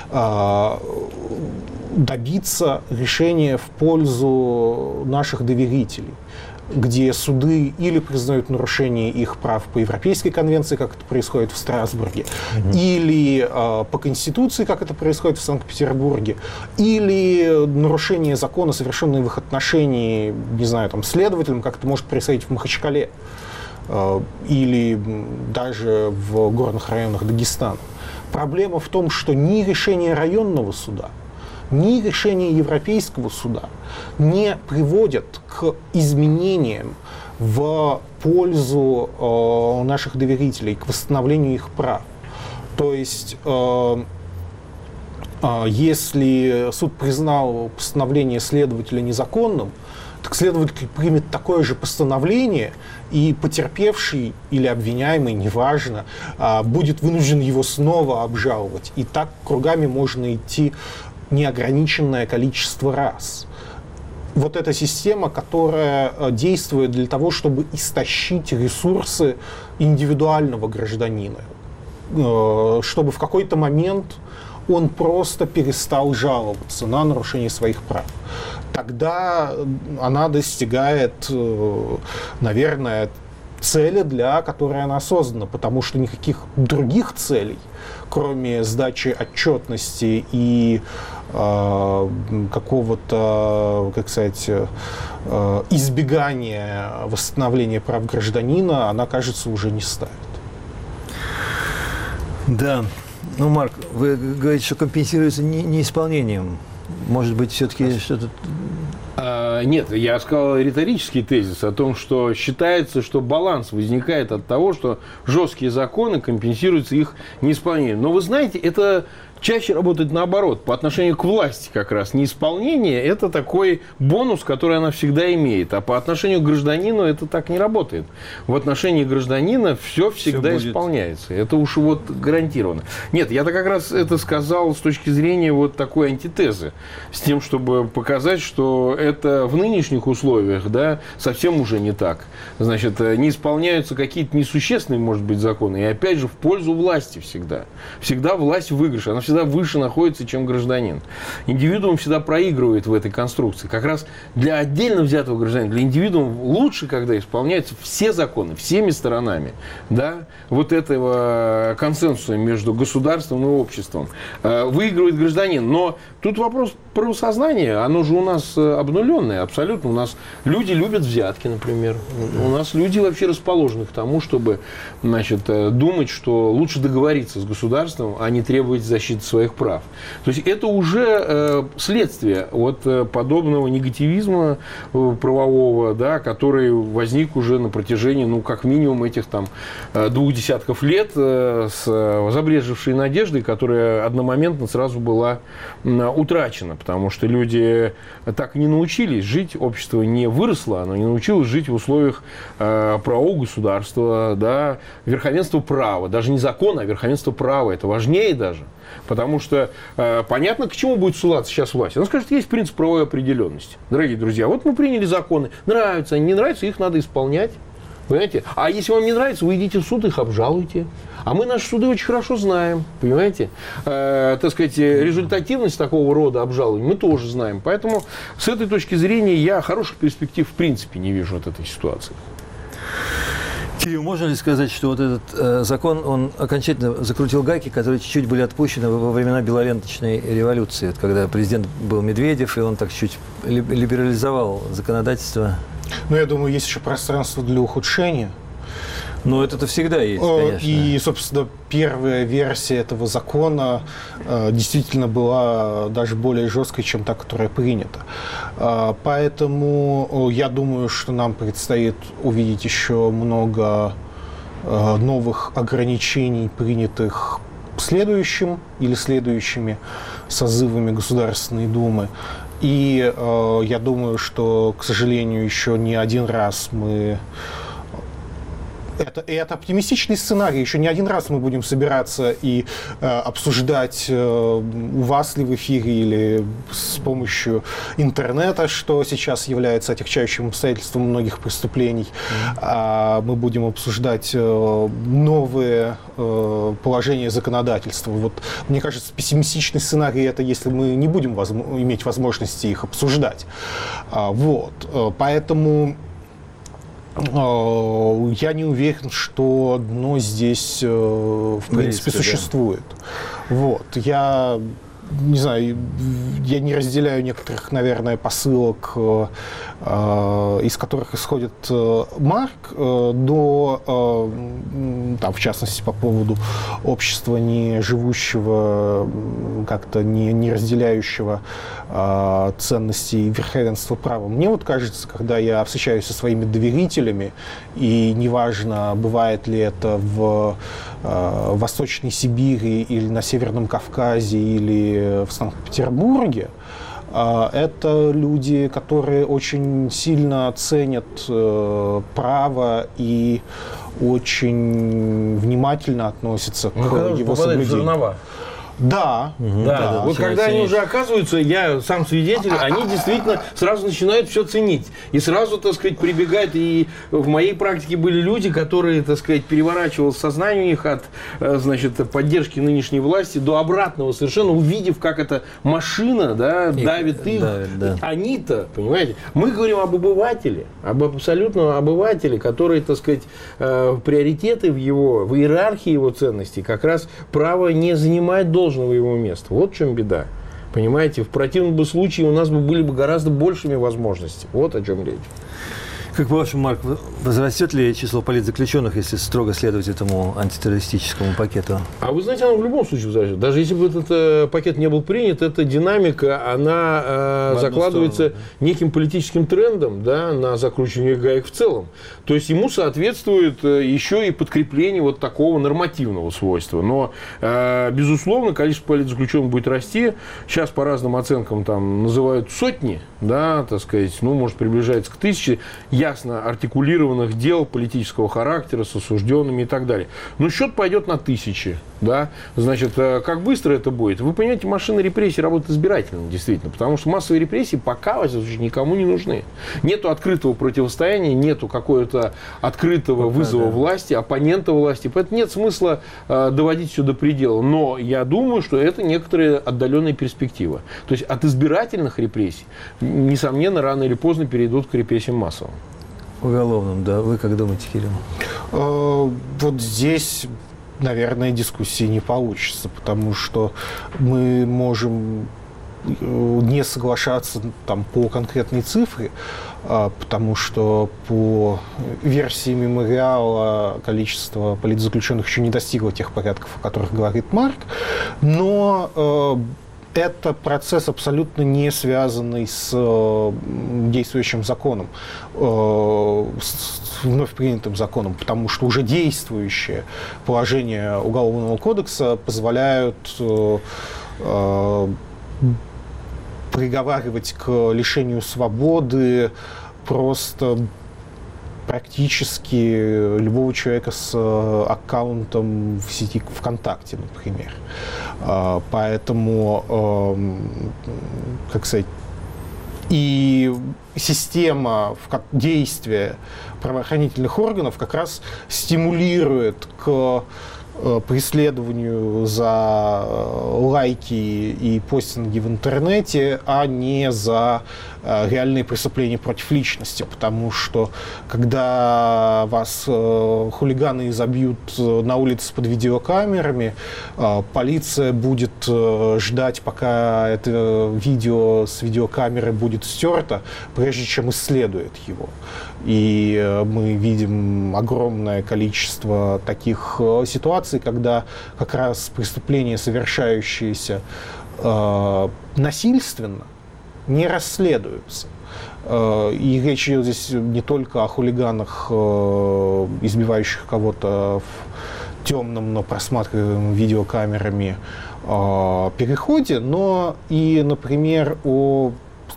добиться решения в пользу наших доверителей, где суды или признают нарушение их прав по Европейской конвенции, как это происходит в Страсбурге, mm-hmm. или э, по Конституции, как это происходит в Санкт-Петербурге, или нарушение закона, совершенное в их отношении, не знаю, там, следователем, как это может происходить в Махачкале, э, или даже в горных районах Дагестана. Проблема в том, что ни решение районного суда, ни решение Европейского суда не приводят к изменениям в пользу э, наших доверителей, к восстановлению их прав. То есть, э, э, если суд признал постановление следователя незаконным, так следователь примет такое же постановление, и потерпевший или обвиняемый, неважно, э, будет вынужден его снова обжаловать. И так кругами можно идти неограниченное количество раз. Вот эта система, которая действует для того, чтобы истощить ресурсы индивидуального гражданина, чтобы в какой-то момент он просто перестал жаловаться на нарушение своих прав. Тогда она достигает, наверное, цели, для которой она создана, потому что никаких других целей, кроме сдачи отчетности и э, какого-то, как сказать, э, избегания восстановления прав гражданина, она, кажется, уже не ставит. Да. Ну, Марк, вы говорите, что компенсируется не, неисполнением. Может быть, все-таки что-то... А, нет, я сказал риторический тезис о том, что считается, что баланс возникает от того, что жесткие законы компенсируются их неисполнением. Но вы знаете, это чаще работает наоборот, по отношению к власти как раз. Неисполнение – это такой бонус, который она всегда имеет, а по отношению к гражданину это так не работает. В отношении гражданина все всегда все исполняется. Это уж вот гарантированно. Нет, я-то как раз это сказал с точки зрения вот такой антитезы, с тем, чтобы показать, что это в нынешних условиях, да, совсем уже не так. Значит, не исполняются какие-то несущественные, может быть, законы, и опять же в пользу власти всегда. Всегда власть в выигрыше. Она всегда всегда выше находится, чем гражданин. Индивидуум всегда проигрывает в этой конструкции. Как раз для отдельно взятого гражданина, для индивидуума лучше, когда исполняются все законы, всеми сторонами, да, вот этого консенсуса между государством и обществом. Выигрывает гражданин. Но тут вопрос правосознания, оно же у нас обнуленное абсолютно. У нас люди любят взятки, например. У нас люди вообще расположены к тому, чтобы, значит, думать, что лучше договориться с государством, а не требовать защиты своих прав. То есть это уже следствие от подобного негативизма правового, да, который возник уже на протяжении, ну, как минимум, этих там двух десятков лет с забрежевшей надеждой, которая одномоментно сразу была утрачена. Потому что люди так и не научились жить, общество не выросло, оно не научилось жить в условиях э, правового государства, да, верховенства права. Даже не закона, а верховенства права. Это важнее даже. Потому что э, понятно, к чему будет ссылаться сейчас власть. Она скажет, есть принцип правовой определенности. Дорогие друзья, вот мы приняли законы. Нравятся они, не нравятся, их надо исполнять. Понимаете? А если вам не нравится, вы идите в суд, их обжалуйте. А мы наши суды очень хорошо знаем. Понимаете? Э, так сказать, результативность такого рода обжалований мы тоже знаем. Поэтому с этой точки зрения я хороших перспектив в принципе не вижу от этой ситуации. Кирилл, можно ли сказать, что вот этот э, закон, он окончательно закрутил гайки, которые чуть-чуть были отпущены во времена белоленточной революции, вот, когда президент был Медведев, и он так чуть либерализовал законодательство? Ну, я думаю, есть еще пространство для ухудшения. Но это-то всегда есть, конечно. И, собственно, первая версия этого закона э, действительно была даже более жесткой, чем та, которая принята. Э, поэтому э, я думаю, что нам предстоит увидеть еще много э, новых ограничений, принятых следующим или следующими созывами Государственной Думы. И э, я думаю, что, к сожалению, еще не один раз мы... Это, это оптимистичный сценарий. Еще не один раз мы будем собираться и э, обсуждать, э, у вас ли в эфире или с помощью интернета, что сейчас является отягчающим обстоятельством многих преступлений. Mm-hmm. А мы будем обсуждать э, новые э, положения законодательства. Вот, мне кажется, пессимистичный сценарий — это если мы не будем возможно, иметь возможности их обсуждать. А, вот. Поэтому... Я не уверен, что дно здесь, в принципе, существует. Да. Вот. Я не знаю, я не разделяю некоторых, наверное, посылок, из которых исходит Марк, до, там, в частности, по поводу общества, не живущего, как-то не, не разделяющего ценностей верховенства права. Мне вот кажется, когда я встречаюсь со своими доверителями, и неважно, бывает ли это в Восточной Сибири или на Северном Кавказе или в Санкт-Петербурге, это люди, которые очень сильно ценят право и очень внимательно относятся ну, к его соблюдению. Да, угу, да, да. Вот когда они уже оказываются, я сам свидетель, они действительно сразу начинают все ценить. И сразу, так сказать, прибегают. И в моей практике были люди, которые, так сказать, переворачивал сознание у них от, значит, поддержки нынешней власти до обратного, совершенно увидев, как эта машина, да, и, давит их. Давит, да. Они-то, понимаете, мы говорим об обывателе, об абсолютном обывателе, который, так сказать, приоритеты в его, в иерархии его ценностей как раз право не занимает должного его места. Вот в чем беда. Понимаете, в противном бы случае у нас бы были бы гораздо большими возможностями. Вот о чем речь. Как по-вашему, Марк, возрастет ли число политзаключенных, если строго следовать этому антитеррористическому пакету? А вы знаете, оно в любом случае возрастет. Даже если бы этот э, пакет не был принят, эта динамика, она э, закладывается сторону, да. неким политическим трендом, да, на закручивание гаек в целом. То есть ему соответствует э, еще и подкрепление вот такого нормативного свойства. Но, э, безусловно, количество политзаключенных будет расти. Сейчас по разным оценкам там называют сотни, да, так сказать, ну, может, приближается к тысяче. ясно артикулированных дел политического характера с осужденными и так далее. Но счет пойдет на тысячи. Да? Значит, как быстро это будет? Вы понимаете, машина репрессий работает избирательно, действительно, потому что массовые репрессии пока, во всяком случае, никому не нужны. Нету открытого противостояния, нету какого-то открытого пока, вызова да. власти, оппонента власти, поэтому нет смысла э, доводить все до предела. Но я думаю, что это некоторая отдаленная перспектива. То есть от избирательных репрессий, несомненно, рано или поздно перейдут к репрессиям массовым. Уголовным, да. Вы как думаете, Кирилл? Э, вот здесь... наверное, дискуссии не получится, потому что мы можем не соглашаться там, по конкретной цифре, потому что по версии мемориала количество политзаключенных еще не достигло тех порядков, о которых говорит Марк, но это процесс абсолютно не связанный с действующим законом, с вновь принятым законом, потому что уже действующие положения Уголовного кодекса позволяют приговаривать к лишению свободы просто практически любого человека с аккаунтом в сети ВКонтакте, например. Поэтому, как сказать, и система действия правоохранительных органов как раз стимулирует к преследованию за лайки и постинги в интернете, а не за реальные преступления против личности. Потому что когда вас хулиганы изобьют на улице под видеокамерами, полиция будет ждать, пока это видео с видеокамеры будет стерто, прежде чем исследует его. И мы видим огромное количество таких ситуаций, когда как раз преступления, совершающиеся э, насильственно, не расследуются. Э, и речь идет здесь не только о хулиганах, э, избивающих кого-то в темном, но просматриваемом видеокамерами э, переходе, но и, например, о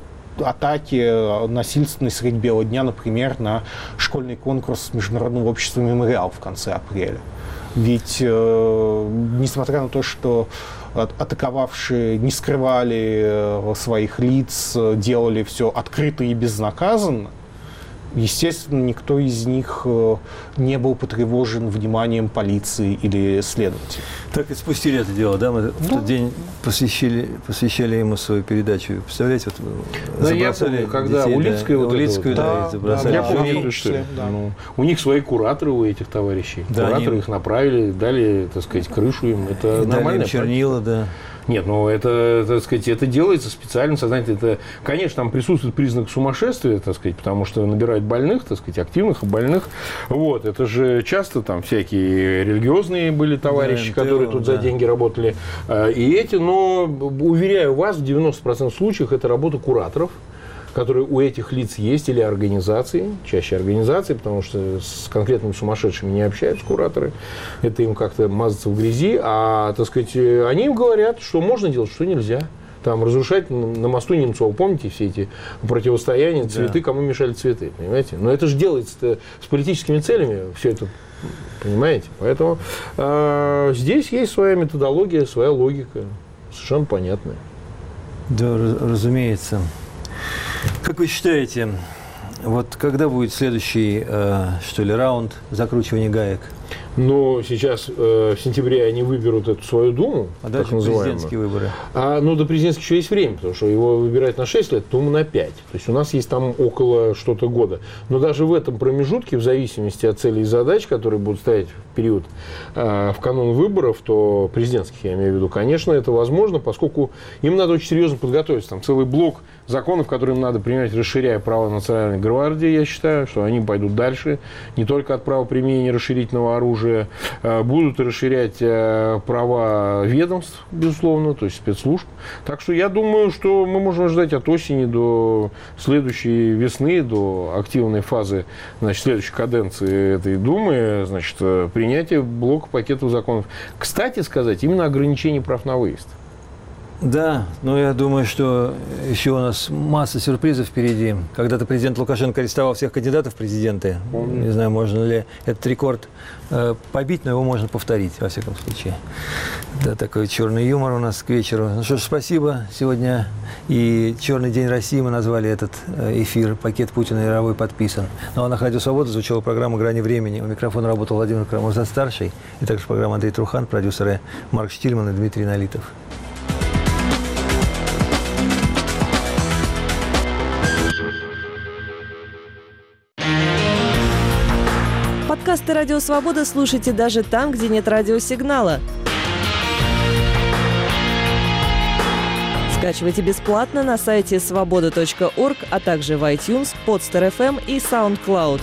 атаки насильственной средь бела дня, например, на школьный конкурс Международного общества «Мемориал» в конце апреля. Ведь, э, несмотря на то, что атаковавшие не скрывали своих лиц, делали все открыто и безнаказанно, естественно, никто из них не был потревожен вниманием полиции или следователей. Так и спустили это дело, да? Мы да. в тот день посвящали, посвящали ему свою передачу. Представляете, вот да, я помню, когда детей, Улицкая, да, вот Улицкую, да, да, забросали. Да, я помню, что да. ну, у них свои кураторы у этих товарищей. Да, кураторы они... их направили, дали, так сказать, крышу им. Это нормально. Чернила, да. Нет, ну это, так сказать, это делается специально, сознательно. Это, конечно, там присутствует признак сумасшествия, так сказать, потому что набирают больных, так сказать, активных и больных. Вот, это же часто там всякие религиозные были товарищи, да, которые тут да. за деньги работали. И эти, но, уверяю вас, в девяноста процентах случаев это работа кураторов, которые у этих лиц есть, или организации, чаще организации, потому что с конкретными сумасшедшими не общаются кураторы, это им как-то мазаться в грязи, а, так сказать, они им говорят, что можно делать, что нельзя. Там разрушать на мосту Немцова, помните все эти противостояния, цветы, да. кому мешали цветы, понимаете? Но это же делается с политическими целями, все это, понимаете? Поэтому э, здесь есть своя методология, своя логика, совершенно понятная. Да, разумеется. Как вы считаете, вот когда будет следующий, э, что ли, раунд закручивания гаек? Но сейчас э, в сентябре они выберут эту свою думу, а так называемую. Президентские выборы. А, ну, до президентских еще есть время, потому что его выбирают на шесть лет, думу на пять. То есть у нас есть там около что-то года. Но даже в этом промежутке, в зависимости от целей и задач, которые будут стоять в период э, в канун выборов, то президентских, я имею в виду, конечно, это возможно, поскольку им надо очень серьезно подготовиться. Там целый блок законов, которые им надо принять, расширяя права Национальной гвардии, я считаю, что они пойдут дальше. Не только от права применения расширительного оружия, будут расширять права ведомств, безусловно, то есть спецслужб. Так что я думаю, что мы можем ждать от осени до следующей весны, до активной фазы, значит, следующей каденции этой Думы, значит, принятия блока пакетов законов. Кстати сказать, именно ограничение прав на выезд. Да, но я думаю, что еще у нас масса сюрпризов впереди. Когда-то президент Лукашенко арестовал всех кандидатов в президенты. Не знаю, можно ли этот рекорд э, побить, но его можно повторить, во всяком случае. Да, такой черный юмор у нас к вечеру. Ну что ж, спасибо. Сегодня и «Черный день России» мы назвали этот эфир. Пакет Путина Яровой подписан. Ну а на Радио Свобода звучала программа «Грани времени». У микрофона работал Владимир Карамурза-старший. И также программа Андрей Трухан, продюсеры Марк Штильман и Дмитрий Налитов. Подкасты «Радио Свобода» слушайте даже там, где нет радиосигнала. Скачивайте бесплатно на сайте свобода точка орг, а также в iTunes, Podster эф эм и SoundCloud.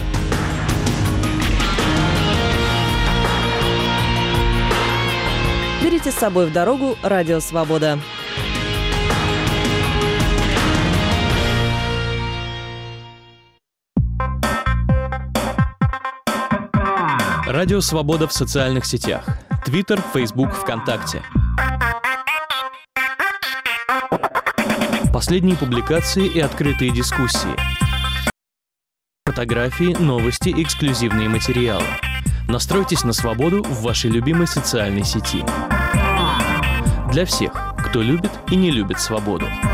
Берите с собой в дорогу «Радио Свобода». Радио Свобода в социальных сетях. Твиттер, Фейсбук, ВКонтакте. Последние публикации и открытые дискуссии. Фотографии, новости, эксклюзивные материалы. Настройтесь на свободу в вашей любимой социальной сети. Для всех, кто любит и не любит свободу.